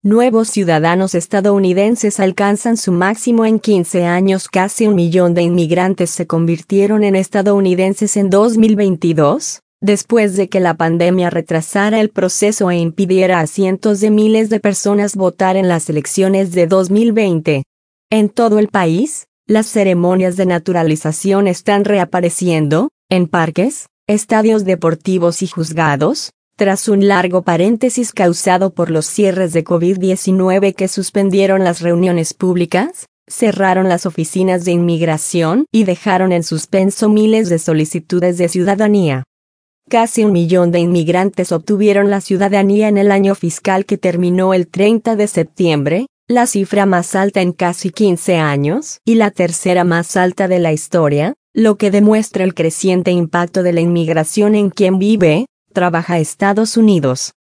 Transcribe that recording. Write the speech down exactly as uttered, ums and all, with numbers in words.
Nuevos ciudadanos estadounidenses alcanzan su máximo en quince años. Casi un millón de inmigrantes se convirtieron en estadounidenses en dos mil veintidós, después de que la pandemia retrasara el proceso e impidiera a cientos de miles de personas votar en las elecciones de dos mil veinte. En todo el país, las ceremonias de naturalización están reapareciendo, en parques, estadios deportivos y juzgados, tras un largo paréntesis causado por los cierres de COVID diecinueve que suspendieron las reuniones públicas, cerraron las oficinas de inmigración y dejaron en suspenso miles de solicitudes de ciudadanía. Casi un millón de inmigrantes obtuvieron la ciudadanía en el año fiscal que terminó el treinta de septiembre, la cifra más alta en casi quince años y la tercera más alta de la historia, lo que demuestra el creciente impacto de la inmigración en quien vive, trabaja Estados Unidos.